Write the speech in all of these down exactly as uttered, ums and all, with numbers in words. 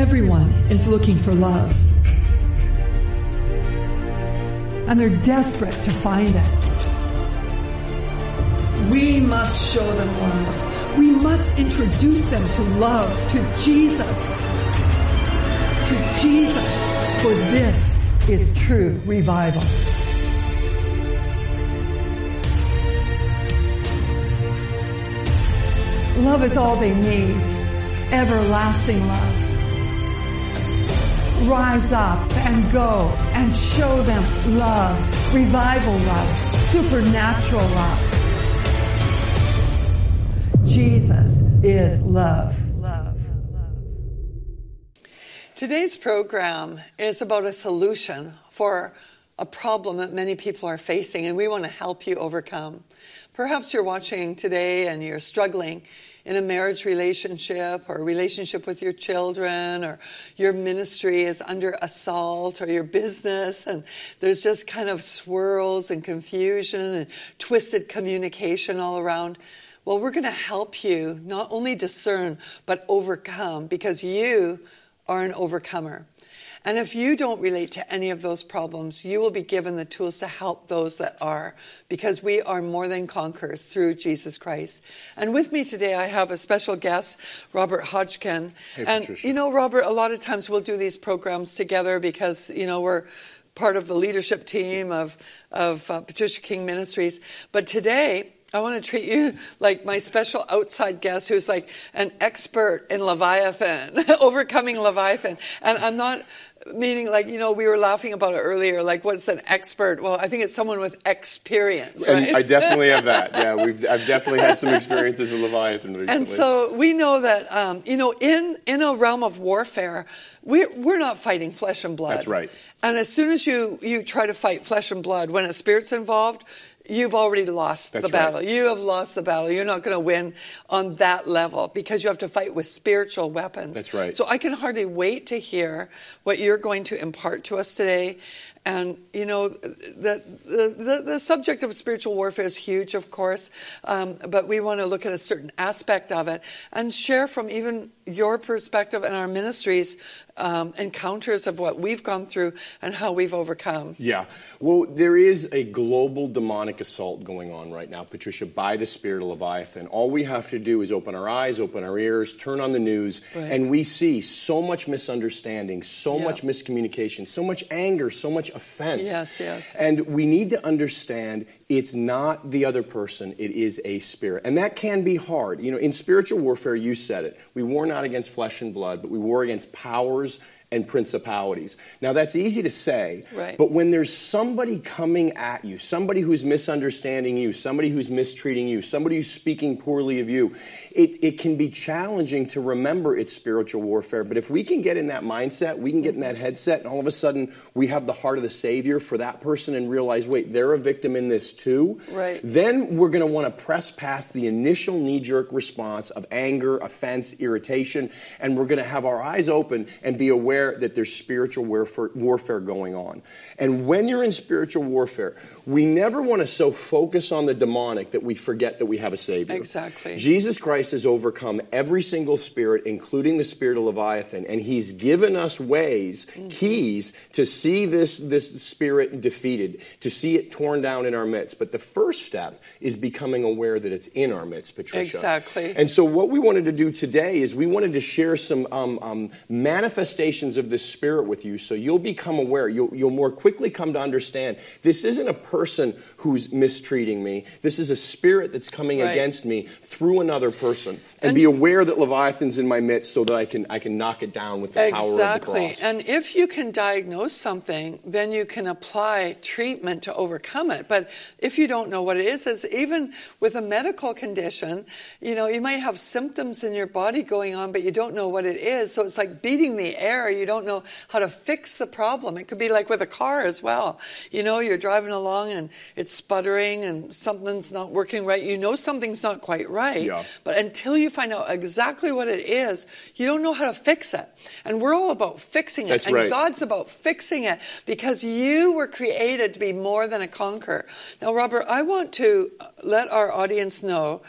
Everyone is looking for love. And they're desperate to find it. We must show them love. We must introduce them to love, to Jesus. To Jesus. For this is true revival. Love is all they need. Everlasting love. Rise up and go and show them love, revival love, supernatural love. Jesus is love. Love. Today's program is about a solution for a problem that many people are facing, and we want to help you overcome. Perhaps you're watching today and you're struggling in a marriage relationship or a relationship with your children, or your ministry is under assault, or your business, and there's just kind of swirls and confusion and twisted communication all around. Well, we're going to help you not only discern, but overcome, because you are an overcomer. And if you don't relate to any of those problems, you will be given the tools to help those that are, because we are more than conquerors through Jesus Christ. And with me today, I have a special guest, Robert Hodgkin. Hey, and, Patricia. you know, Robert, a lot of times we'll do these programs together because, you know, we're part of the leadership team of, of uh, Patricia King Ministries. But today, I want to treat you like my special outside guest who's like an expert in Leviathan, overcoming Leviathan. And I'm not meaning like, you know, we were laughing about it earlier, like what's an expert? Well, I think it's someone with experience, right? And I definitely have that. Yeah, we've I've definitely had some experiences with Leviathan recently. And so we know that, um, you know, in, in a realm of warfare, we're, we're not fighting flesh and blood. That's right. And as soon as you, you try to fight flesh and blood, when a spirit's involved, you've already lost That's the battle. Right. You have lost the battle. You're not going to win on that level because you have to fight with spiritual weapons. That's right. So I can hardly wait to hear what you're going to impart to us today. And, you know, the, the, the, the subject of spiritual warfare is huge, of course, um, but we want to look at a certain aspect of it and share from even your perspective and our ministries um, encounters of what we've gone through and how we've overcome. Yeah. Well, there is a global demonic assault going on right now, Patricia, by the spirit of Leviathan. All we have to do is open our eyes, open our ears, turn on the news, right. and we see so much misunderstanding, so yeah. much miscommunication, so much anger, so much offense. Yes, yes. And we need to understand it's not the other person, it is a spirit. And that can be hard. You know, in spiritual warfare, you said it, we war not against flesh and blood, but we war against powers and principalities. Now, that's easy to say, right. but when there's somebody coming at you, somebody who's misunderstanding you, somebody who's mistreating you, somebody who's speaking poorly of you, it, it can be challenging to remember it's spiritual warfare. But if we can get in that mindset, we can get in that headset, and all of a sudden we have the heart of the Savior for that person and realize, wait, they're a victim in this too. Right. Then we're going to want to press past the initial knee-jerk response of anger, offense, irritation, and we're going to have our eyes open and be aware that there's spiritual warfare, warfare going on. And when you're in spiritual warfare, we never want to so focus on the demonic that we forget that we have a Savior. Exactly. Jesus Christ has overcome every single spirit, including the spirit of Leviathan, and he's given us ways, mm-hmm. keys, to see this, this spirit defeated, to see it torn down in our midst. But the first step is becoming aware that it's in our midst, Patricia. Exactly. And so what we wanted to do today is we wanted to share some um, um, manifestations of this spirit with you, so you'll become aware. You'll, you'll more quickly come to understand this isn't a person who's mistreating me. This is a spirit that's coming right. against me through another person. And, and be aware that Leviathan's in my midst so that I can I can knock it down with the exactly. power of the cross. And if you can diagnose something, then you can apply treatment to overcome it. But if you don't know what it is, is even with a medical condition, you know, you might have symptoms in your body going on, but you don't know what it is. So it's like beating the air. You don't know how to fix the problem. It could be like with a car as well. You know, you're driving along and it's sputtering and something's not working right. You know something's not quite right. Yeah. But until you find out exactly what it is, you don't know how to fix it. And we're all about fixing it. That's and right. God's about fixing it because you were created to be more than a conqueror. Now, Robert, I want to let our audience know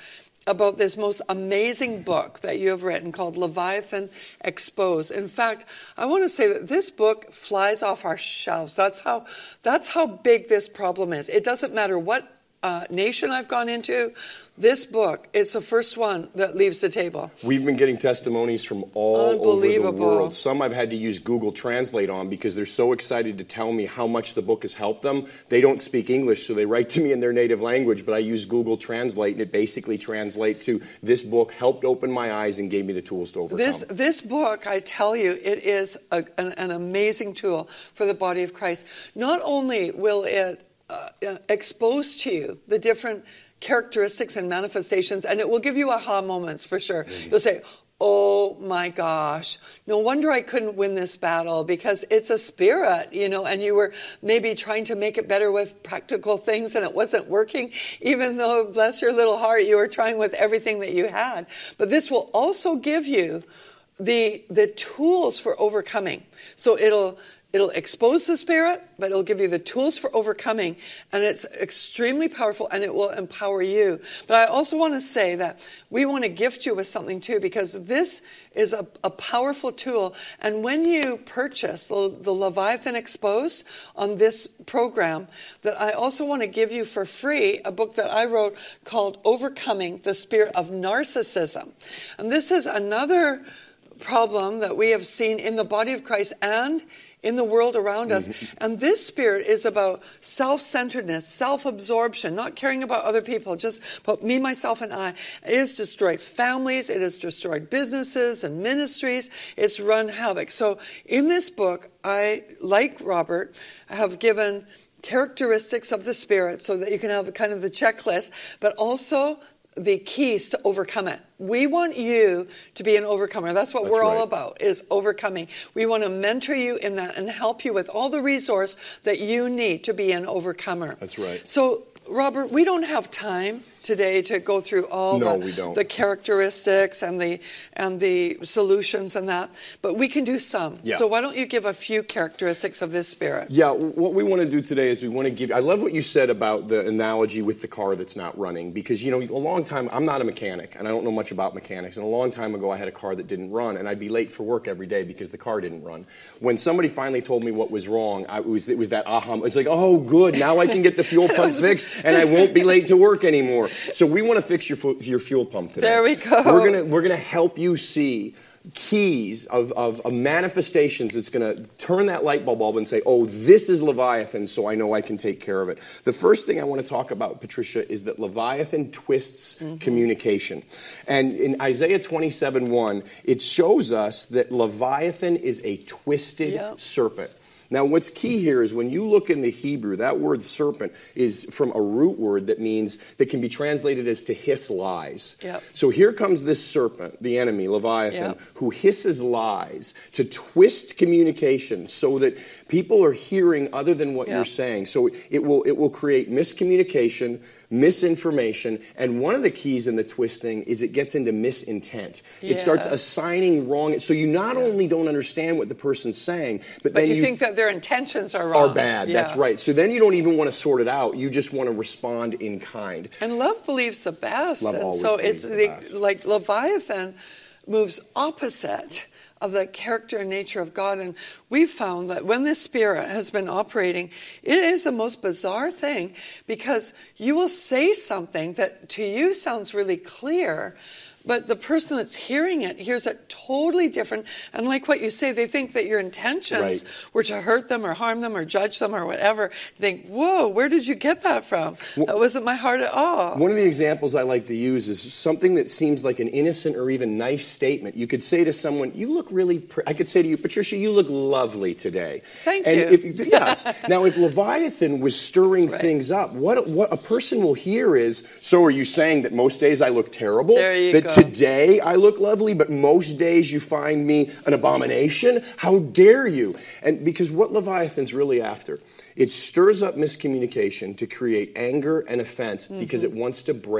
about this most amazing book that you have written called Leviathan Exposed. In fact, I want to say that this book flies off our shelves. That's how, that's how big this problem is. It doesn't matter what uh, nation I've gone into. This book is the first one that leaves the table. We've been getting testimonies from all over the world. Some I've had to use Google Translate on because they're so excited to tell me how much the book has helped them. They don't speak English, so they write to me in their native language, but I use Google Translate, and it basically translates to, this book helped open my eyes and gave me the tools to overcome. This, this book, I tell you, it is a, an, an amazing tool for the body of Christ. Not only will it uh, expose to you the different characteristics and manifestations, and it will give you aha moments for sure. Mm-hmm. You'll say, oh my gosh, no wonder I couldn't win this battle, because it's a spirit, you know, and you were maybe trying to make it better with practical things and it wasn't working, even though, bless your little heart, you were trying with everything that you had. But this will also give you the the tools for overcoming. So it'll It'll expose the spirit, but it'll give you the tools for overcoming, and it's extremely powerful, and it will empower you. But I also want to say that we want to gift you with something too, because this is a, a powerful tool. And when you purchase the, the Leviathan Exposed on this program, that I also want to give you for free a book that I wrote called Overcoming the Spirit of Narcissism. And this is another problem that we have seen in the body of Christ and in the world around us. Mm-hmm. And this spirit is about self-centeredness, self-absorption, not caring about other people, just about me, myself, and I. It has destroyed families. It has destroyed businesses and ministries. It's run havoc. So in this book, I, like Robert, have given characteristics of the spirit so that you can have kind of the checklist, but also the keys to overcome it. We want you to be an overcomer. That's what That's we're right. all about, is overcoming. We want to mentor you in that and help you with all the resource that you need to be an overcomer. That's right. So, Robert, we don't have time today to go through all no, the, we don't. the characteristics and the and the solutions and that, but we can do some. Yeah. So why don't you give a few characteristics of this spirit? Yeah, what we want to do today is we want to give, I love what you said about the analogy with the car that's not running, because, you know, a long time, I'm not a mechanic, and I don't know much about mechanics, and a long time ago I had a car that didn't run, and I'd be late for work every day because the car didn't run. When somebody finally told me what was wrong, I, it, was, it was that aha, it's like, oh, good, now I can get the fuel pump fixed, and I won't be late to work anymore. So we want to fix your your fuel pump today. There we go. We're gonna we're gonna help you see keys of, of, of manifestations that's going to turn that light bulb on and say, oh, this is Leviathan, so I know I can take care of it. The first thing I want to talk about, Patricia, is that Leviathan twists mm-hmm. communication. And in Isaiah twenty-seven one, it shows us that Leviathan is a twisted yep. serpent. Now, what's key here is when you look in the Hebrew, that word serpent is from a root word that means, that can be translated as to hiss lies. Yep. So here comes this serpent, the enemy, Leviathan, yep. who hisses lies to twist communication so that people are hearing other than what yep. you're saying. So it will, it will create miscommunication, misinformation, and one of the keys in the twisting is it gets into misintent. Yes. It starts assigning wrong. So you not yeah. only don't understand what the person's saying, but, but then you, you think that their intentions are wrong. Are bad. Yeah. That's right. So then you don't even want to sort it out. You just want to respond in kind. And love believes the best. Love and always so believes it's the the, best. Like Leviathan moves opposite of the character and nature of God. And we've found that when this spirit has been operating, it is the most bizarre thing, because you will say something that to you sounds really clear, but the person that's hearing it hears it totally different. And like what you say, they think that your intentions right. were to hurt them or harm them or judge them or whatever. They think, whoa, where did you get that from? Well, that wasn't my heart at all. One of the examples I like to use is something that seems like an innocent or even nice statement. You could say to someone, you look really pretty. I could say to you, Patricia, you look lovely today. Thank and you. If, yes. Now, if Leviathan was stirring right. things up, what, what a person will hear is, so are you saying that most days I look terrible? There you that go. Today I look lovely, but most days you find me an abomination? How dare you? And because what Leviathan's really after, it stirs up miscommunication to create anger and offense mm-hmm. because it wants to break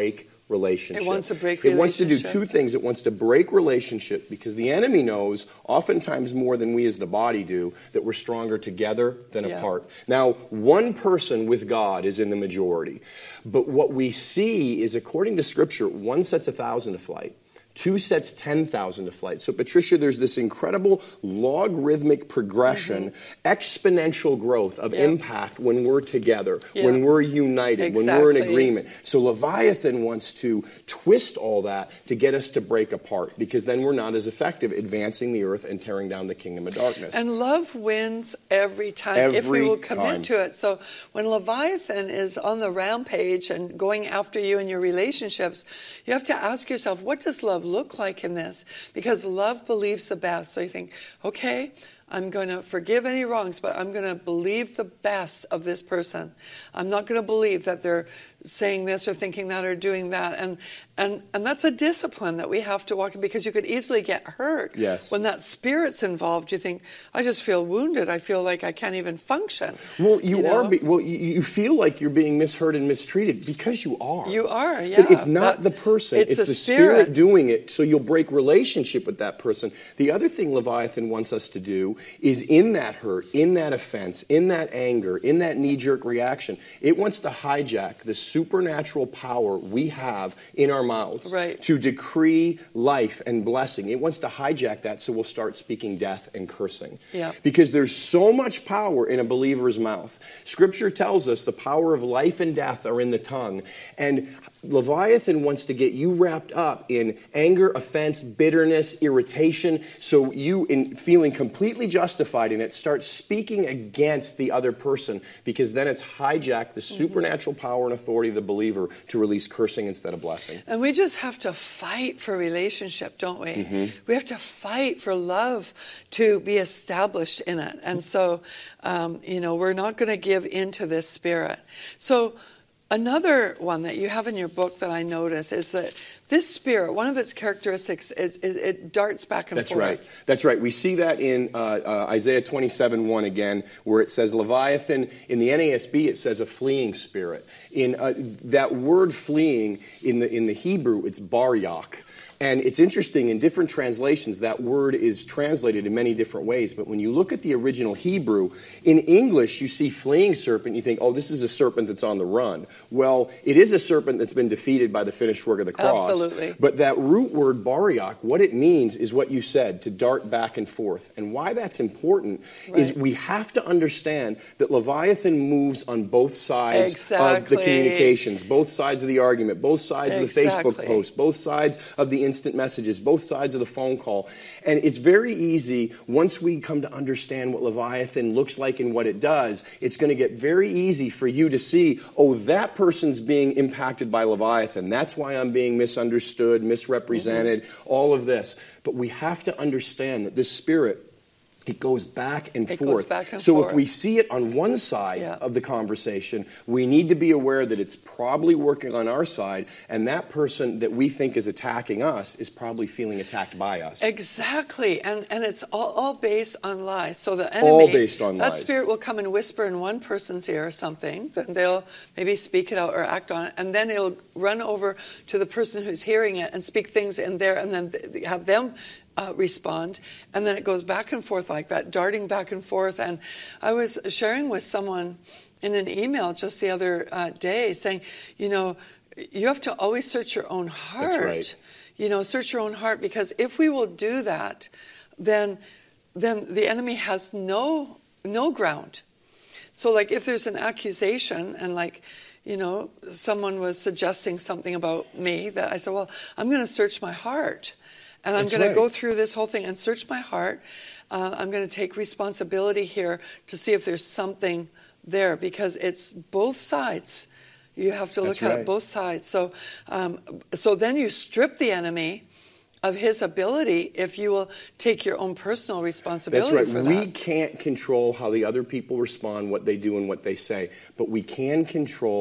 relationship. It wants to break It wants to do relationship. two things. It wants to break relationship because the enemy knows, oftentimes more than we as the body do, that we're stronger together than Yeah. apart. Now, one person with God is in the majority. But what we see is, according to Scripture, one sets a thousand to flight. Two sets ten thousand to flight. So, Patricia, there's this incredible logarithmic progression, mm-hmm. exponential growth of yep. impact when we're together, yeah. when we're united, exactly. when we're in agreement. So Leviathan wants to twist all that to get us to break apart, because then we're not as effective advancing the earth and tearing down the kingdom of darkness. And love wins every time Every if we will commit time. to it. So when Leviathan is on the rampage and going after you in your relationships, you have to ask yourself, what does love look like in this? Because love believes the best. So you think, okay, I'm going to forgive any wrongs, but I'm going to believe the best of this person. I'm not going to believe that they're saying this or thinking that or doing that. And and and that's a discipline that we have to walk in, because you could easily get hurt. Yes. When that spirit's involved, you think, I just feel wounded. I feel like I can't even function. Well, you, you know? are. Be, well, you, you feel like you're being misheard and mistreated because you are. You are, yeah. But it's not but the person. It's, It's the, the spirit. spirit doing it, so you'll break relationship with that person. The other thing Leviathan wants us to do is, in that hurt, in that offense, in that anger, in that knee-jerk reaction, it wants to hijack the supernatural power we have in our mouths right. to decree life and blessing. It wants to hijack that, so we'll start speaking death and cursing. Yeah. Because there's so much power in a believer's mouth. Scripture tells us the power of life and death are in the tongue. And Leviathan wants to get you wrapped up in anger, offense, bitterness, irritation, so you, in feeling completely justified in it, start speaking against the other person, because then it's hijacked the supernatural power and authority of the believer to release cursing instead of blessing. And we just have to fight for relationship, don't we? Mm-hmm. We have to fight for love to be established in it. And so, um, you know, we're not going to give in to this spirit. So another one that you have in your book that I notice is that this spirit, one of its characteristics is it, it darts back and That's forth. That's right. That's right. We see that in uh, uh, Isaiah twenty-seven one again, where it says Leviathan. In the N A S B, it says a fleeing spirit. In uh, that word fleeing, in the in the Hebrew, it's baryach. And it's interesting, in different translations, that word is translated in many different ways. But when you look at the original Hebrew, in English, you see fleeing serpent, you think, oh, this is a serpent that's on the run. Well, it is a serpent that's been defeated by the finished work of the cross. Absolutely. But that root word, baryach, what it means is what you said, to dart back and forth. And why that's important right. is we have to understand that Leviathan moves on both sides exactly. of the communications, both sides of the argument, both sides exactly. of the Facebook post, both sides of the instant messages, both sides of the phone call. And it's very easy, once we come to understand what Leviathan looks like and what it does, it's going to get very easy for you to see, oh, that person's being impacted by Leviathan. That's why I'm being misunderstood, misrepresented, mm-hmm. all of this. But we have to understand that this spirit, it goes back and it forth. Goes back and so forth. if we see it on one side yeah. of the conversation, we need to be aware that it's probably working on our side, and that person that we think is attacking us is probably feeling attacked by us. Exactly. And and it's all, all based on lies. So the enemy, all based on that lies. spirit will come and whisper in one person's ear something, then they'll maybe speak it out or act on it, and then it'll run over to the person who's hearing it and speak things in there, and then th- have them Uh, respond, and then it goes back and forth like that, darting back and forth. And I was sharing with someone in an email just the other uh, day saying, you know, you have to always search your own heart. That's right. You know, search your own heart, because if we will do that, then then the enemy has no no ground. So like if there's an accusation and like, you know, someone was suggesting something about me, that I said, well, I'm going to search my heart. And I'm That's going right. to go through this whole thing and search my heart. Uh, I'm going to take responsibility here to see if there's something there, because it's both sides. You have to look That's at right. both sides. So, um, so then you strip the enemy of his ability if you will take your own personal responsibility. That's right. For we that. can't control how the other people respond, what they do, and what they say, but we can control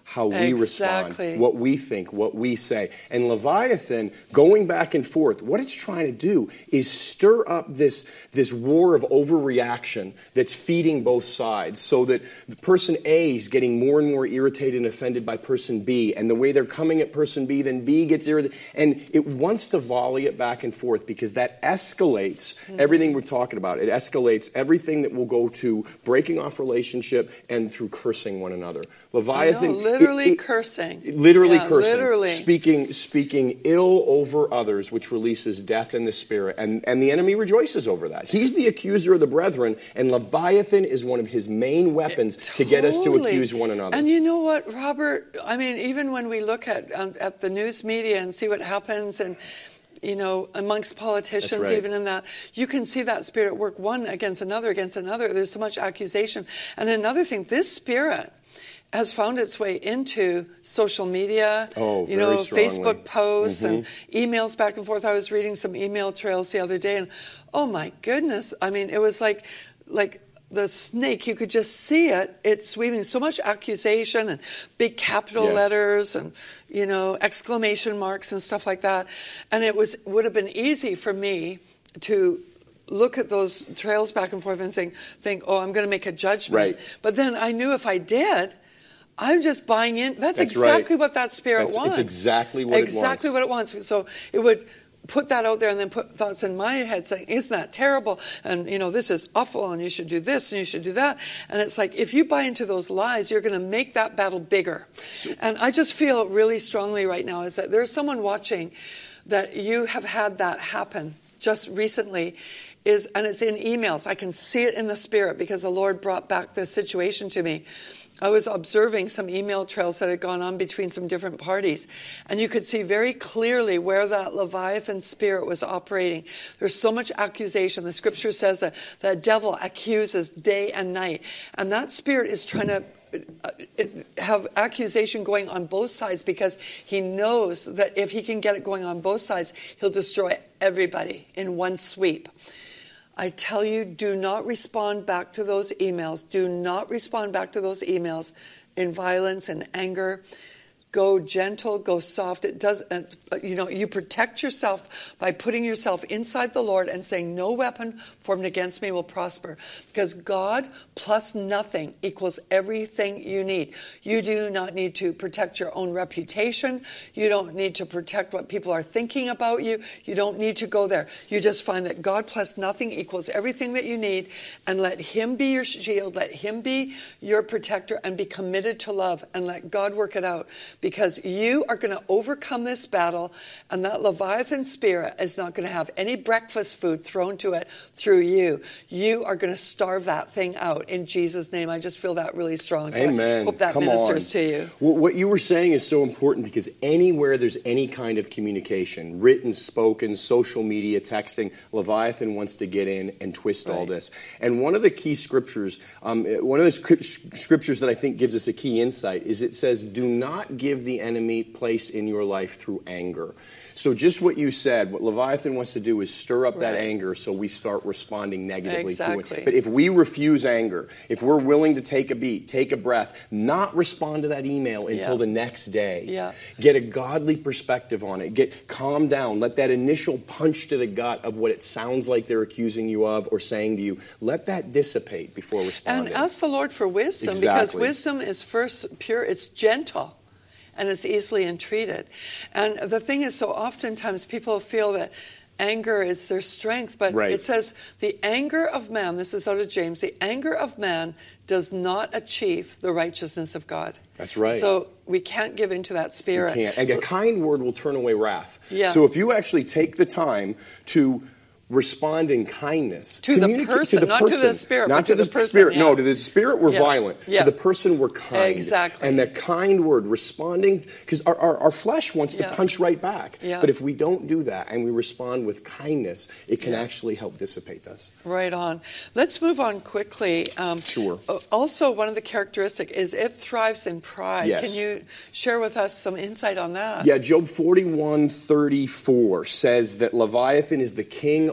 how we Exactly. respond, what we think, what we say. And Leviathan, going back and forth, what it's trying to do is stir up this, this war of overreaction that's feeding both sides, so that the person A is getting more and more irritated and offended by person B, and the way they're coming at person B, then B gets irritated. And it wants to volley it back and forth, because that escalates mm-hmm. everything we're talking about. It escalates everything that will go to breaking off relationship and through cursing one another. Leviathan... No, literally it, it, cursing. Literally yeah, cursing. Literally. Speaking, speaking ill over others, which releases death in the spirit. And, and the enemy rejoices over that. He's the accuser of the brethren, and Leviathan is one of his main weapons it, totally. to get us to accuse one another. And you know what, Robert? I mean, even when we look at um, at the news media and see what happens, and you know, amongst politicians, right. even in that, you can see that spirit work one against another, against another. There's so much accusation. And another thing, this spirit has found its way into social media, oh, you know, strongly. Facebook posts mm-hmm. and emails back and forth. I was reading some email trails the other day, and oh my goodness, I mean, it was like, like the snake. You could just see it. It's weaving so much accusation and big capital yes. letters and, you know, exclamation marks and stuff like that. And it was would have been easy for me to look at those trails back and forth and think, think, oh, I'm going to make a judgment. Right. But then I knew if I did, I'm just buying in. That's, That's exactly right. what that spirit That's, wants. It's exactly what exactly it wants. Exactly what it wants. So it would put that out there and then put thoughts in my head saying, isn't that terrible? And, you know, this is awful and you should do this and you should do that. And it's like, if you buy into those lies, you're going to make that battle bigger. So, and I just feel really strongly right now is that there's someone watching that you have had that happen just recently. Is, and it's in emails. I can see it in the spirit because the Lord brought back this situation to me. I was observing some email trails that had gone on between some different parties, and you could see very clearly where that Leviathan spirit was operating. There's so much accusation. The scripture says that the devil accuses day and night, and that spirit is trying to have accusation going on both sides because he knows that if he can get it going on both sides, he'll destroy everybody in one sweep. I tell you, do not respond back to those emails. Do not respond back to those emails in violence and anger. Go gentle, go soft. It does, uh, you know, you protect yourself by putting yourself inside the Lord and saying, no weapon formed against me will prosper. Because God plus nothing equals everything you need. You do not need to protect your own reputation. You don't need to protect what people are thinking about you. You don't need to go there. You just find that God plus nothing equals everything that you need, and let him be your shield. Let him be your protector, and be committed to love, and let God work it out. Because you are going to overcome this battle, and that Leviathan spirit is not going to have any breakfast food thrown to it through you. You are going to starve that thing out in Jesus' name. I just feel that really strong. So Amen. I hope that Come ministers on. to you. Well, what you were saying is so important, because anywhere there's any kind of communication, written, spoken, social media, texting, Leviathan wants to get in and twist right. all this. And one of the key scriptures, um, one of the scriptures that I think gives us a key insight is it says, do not give Give the enemy place in your life through anger. So just what you said, what Leviathan wants to do is stir up right. that anger so we start responding negatively exactly. to it. But if we refuse anger, if we're willing to take a beat, take a breath, not respond to that email until yeah. the next day, yeah. get a godly perspective on it, get calm down, let that initial punch to the gut of what it sounds like they're accusing you of or saying to you, let that dissipate before responding. And ask the Lord for wisdom, exactly. because wisdom is first pure, it's gentle. And it's easily entreated. And the thing is, so oftentimes people feel that anger is their strength, but right. it says the anger of man, this is out of James, the anger of man does not achieve the righteousness of God. That's right. So we can't give into that spirit. You can't. And a kind word will turn away wrath. Yeah. So if you actually take the time to respond in kindness to the person, to the not person, to the spirit, not but to, to the, the person. spirit. Yeah. No, to the spirit we're yeah. violent. Yeah. To the person we're kind. Exactly. And the kind word, responding, because our, our, our flesh wants yeah. to punch right back. Yeah. But if we don't do that and we respond with kindness, it can yeah. actually help dissipate this. Right on. Let's move on quickly. Um, sure. Also, one of the characteristics is it thrives in pride. Yes. Can you share with us some insight on that? Yeah, Job forty-one thirty-four says that Leviathan is the king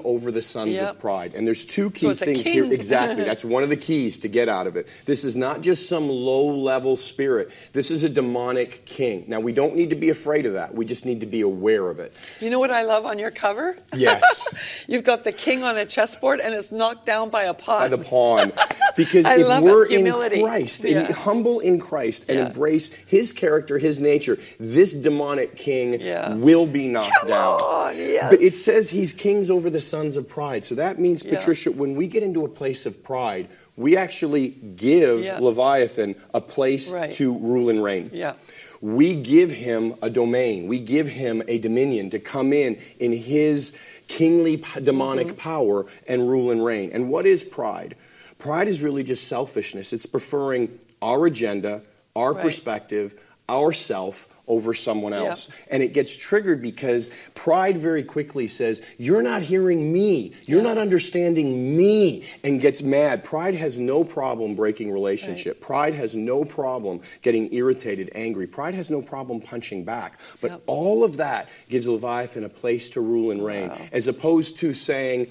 over the sons Yep. of pride. And there's two key So it's a things king. here. Exactly. That's one of the keys to get out of it. This is not just some low-level spirit. This is a demonic king. Now, we don't need to be afraid of that. We just need to be aware of it. You know what I love on your cover? Yes. You've got the king on a chessboard, and it's knocked down by a pawn. By the pawn. Because I if love we're it. Humility. in Christ, Yeah. and humble in Christ, and Yeah. embrace his character, his nature, this demonic king Yeah. will be knocked Come down. on, yes. But it says he's kings over the sons of pride. So that means, Yeah. Patricia, when we get into a place of pride, we actually give Yeah. Leviathan a place Right. to rule and reign. Yeah. We give him a domain. We give him a dominion to come in in his kingly p- demonic Mm-hmm. power and rule and reign. And what is pride? Pride is really just selfishness. It's preferring our agenda, our Right. perspective, our self over someone Yeah. else. And it gets triggered because pride very quickly says, you're not hearing me. You're Yeah. not understanding me, and gets mad. Pride has no problem breaking relationship. Right. Pride has no problem getting irritated, angry. Pride has no problem punching back. But Yep. all of that gives Leviathan a place to rule and reign, Wow. as opposed to saying,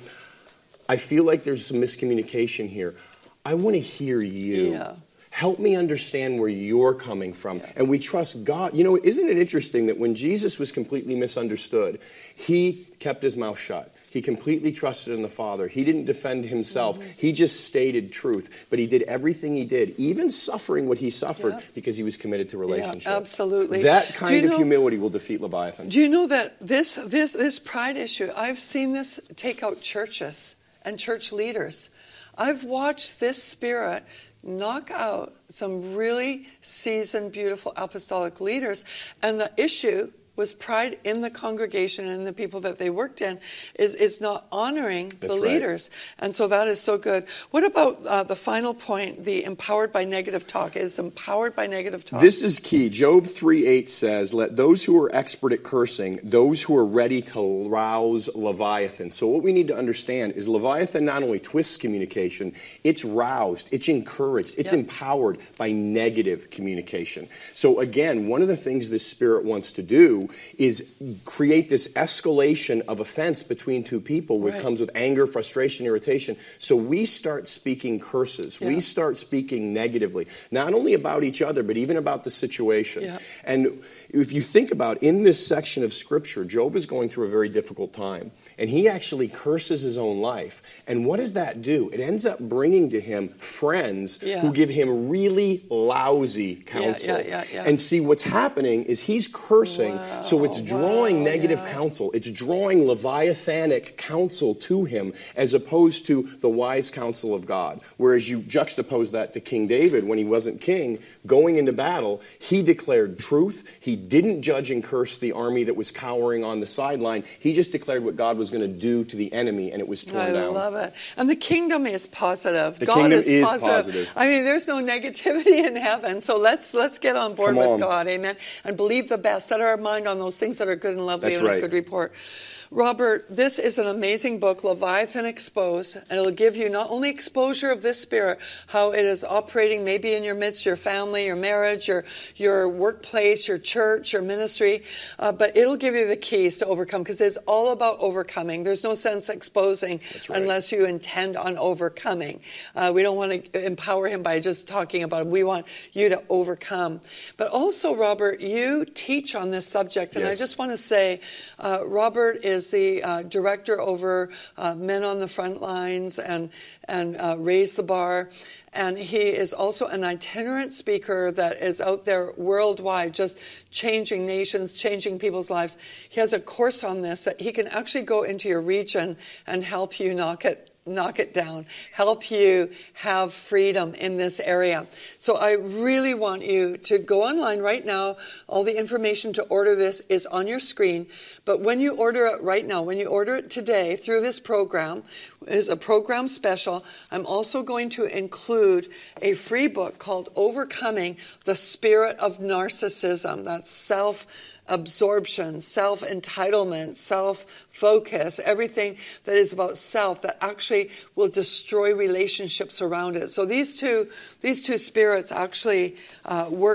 I feel like there's some miscommunication here. I want to hear you. Yeah. Help me understand where you're coming from. Yeah. And we trust God. You know, isn't it interesting that when Jesus was completely misunderstood, he kept his mouth shut. He completely trusted in the Father. He didn't defend himself. Mm-hmm. He just stated truth. But he did everything he did, even suffering what he suffered, Yeah. because he was committed to relationship. absolutely. That Do kind you of know- humility will defeat Leviathan. Do you know that this this this pride issue, I've seen this take out churches and church leaders. I've watched this spirit knock out some really seasoned, beautiful apostolic leaders, and the issue was pride in the congregation and the people that they worked in is, is not honoring That's the right. leaders. And so that is so good. What about uh, the final point, the empowered by negative talk? Is empowered by negative talk? This is key. Job three eight says, let those who are expert at cursing, those who are ready to rouse Leviathan. So what we need to understand is Leviathan not only twists communication, it's roused, it's encouraged, it's Yep. empowered by negative communication. So again, one of the things this spirit wants to do is create this escalation of offense between two people, which Right. comes with anger, frustration, irritation. So we start speaking curses. Yeah. We start speaking negatively, not only about each other, but even about the situation. Yeah. And if you think about in this section of Scripture, Job is going through a very difficult time. And he actually curses his own life. And what does that do? It ends up bringing to him friends Yeah. who give him really lousy counsel. yeah, yeah, yeah. And see, what's happening is he's cursing, so it's drawing wow, negative yeah. counsel. It's drawing Leviathanic counsel to him, as opposed to the wise counsel of God. Whereas you juxtapose that to King David when he wasn't king, going into battle, he declared truth. He didn't judge and curse the army that was cowering on the sideline. He just declared what God was going to do to the enemy, and it was torn I down. love it. And the kingdom is positive. The God kingdom is, is positive. positive. I mean, there's no negativity in heaven. So let's let's get on board Come with on. God. Amen. And believe the best. Set our mind on those things that are good and lovely That's and right. a good report. Robert, this is an amazing book, Leviathan Exposed, and it'll give you not only exposure of this spirit, how it is operating maybe in your midst, your family, your marriage, your your workplace, your church, your ministry, uh, but it'll give you the keys to overcome, because it's all about overcoming. There's no sense exposing That's right. unless you intend on overcoming. Uh, we don't want to empower him by just talking about him. We want you to overcome. But also, Robert, you teach on this subject, and Yes. I just want to say, uh, Robert is the uh, director over uh, Men on the Front Lines and, and uh, Raise the Bar. And he is also an itinerant speaker that is out there worldwide, just changing nations, changing people's lives. He has a course on this that he can actually go into your region and help you knock it knock it down, help you have freedom in this area. So I really want you to go online right now. All the information to order this is on your screen. But when you order it right now, when you order it today through this program, is a program special. I'm also going to include a free book called Overcoming the Spirit of Narcissism. That's self absorption, self-entitlement, self-focus, everything that is about self that actually will destroy relationships around it. So these two, these two spirits actually uh, work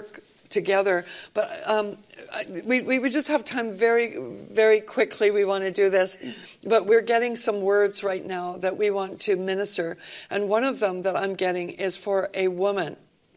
together. But um, we, we we just have time very, very quickly. We want to do this. But we're getting some words right now that we want to minister. And one of them that I'm getting is for a woman.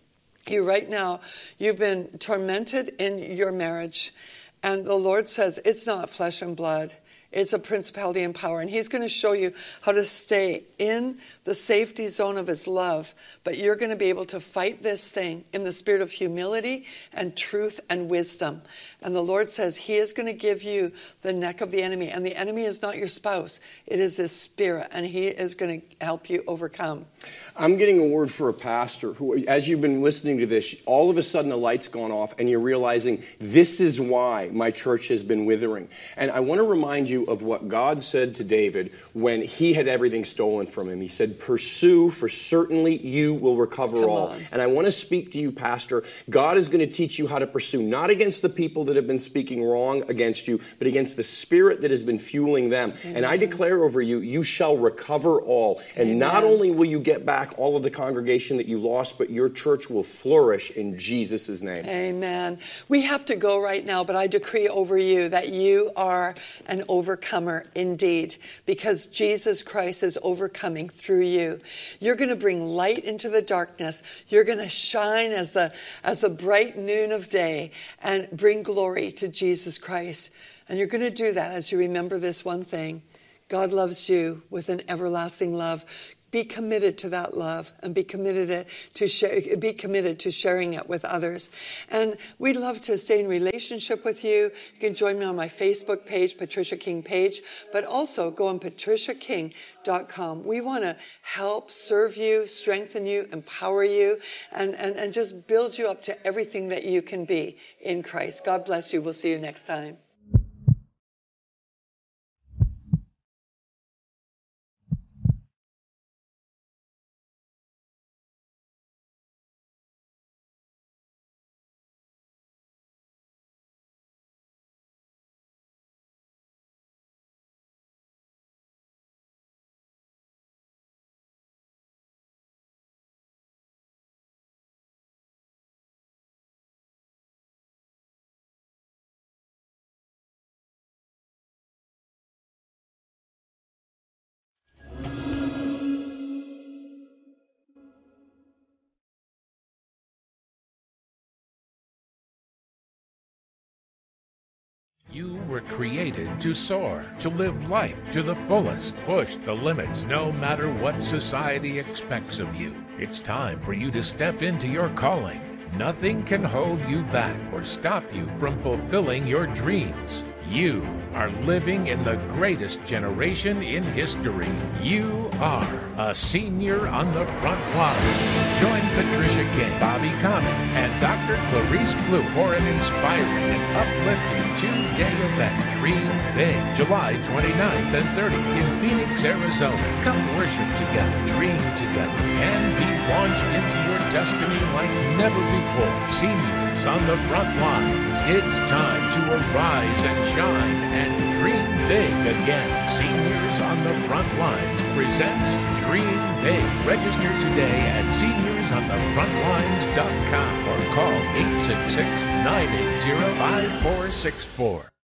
You right now, you've been tormented in your marriage. And the Lord says it's not flesh and blood. It's a principality and power. And he's going to show you how to stay in the safety zone of his love. But you're going to be able to fight this thing in the spirit of humility and truth and wisdom. And the Lord says he is going to give you the neck of the enemy. And the enemy is not your spouse. It is this spirit. And he is going to help you overcome. I'm getting a word for a pastor who, as you've been listening to this, all of a sudden the light's gone off and you're realizing this is why my church has been withering. And I want to remind you of what God said to David when he had everything stolen from him. He said, pursue, for certainly you will recover Come all. on. And I want to speak to you, Pastor. God is going to teach you how to pursue, not against the people that have been speaking wrong against you, but against the spirit that has been fueling them. Amen. And I declare over you, you shall recover all. And Amen. Not only will you get back all of the congregation that you lost, but your church will flourish in Jesus' name. Amen. We have to go right now, but I decree over you that you are an overcomer indeed, because Jesus Christ is overcoming through you. You're going to bring light into the darkness. You're going to shine as the as the bright noon of day and bring glory to Jesus Christ. And you're going to do that as you remember this one thing. God loves you with an everlasting love. Be committed to that love and be committed to share, be committed to sharing it with others. And we'd love to stay in relationship with you. You can join me on my Facebook page, Patricia King page, but also go on patricia king dot com. We want to help serve you, strengthen you, empower you, and, and, and just build you up to everything that you can be in Christ. God bless you. We'll see you next time. You were created to soar, to live life to the fullest, push the limits no matter what society expects of you. It's time for you to step into your calling. Nothing can hold you back or stop you from fulfilling your dreams. You are living in the greatest generation in history. You are a senior on the front line. Join Patricia King, Bobby Conner, and Doctor Clarice Blue for an inspiring and uplifting two-day event. Dream Big, July twenty-ninth and thirtieth in Phoenix, Arizona. Come worship together, dream together, and be launched into your destiny like never before. Seniors on the front lines. It's time to arise and shine and dream big again. Seniors on the Front Lines presents Dream Big. Register today at seniors on the front lines dot com or call eight six six, nine eight zero, five four six four.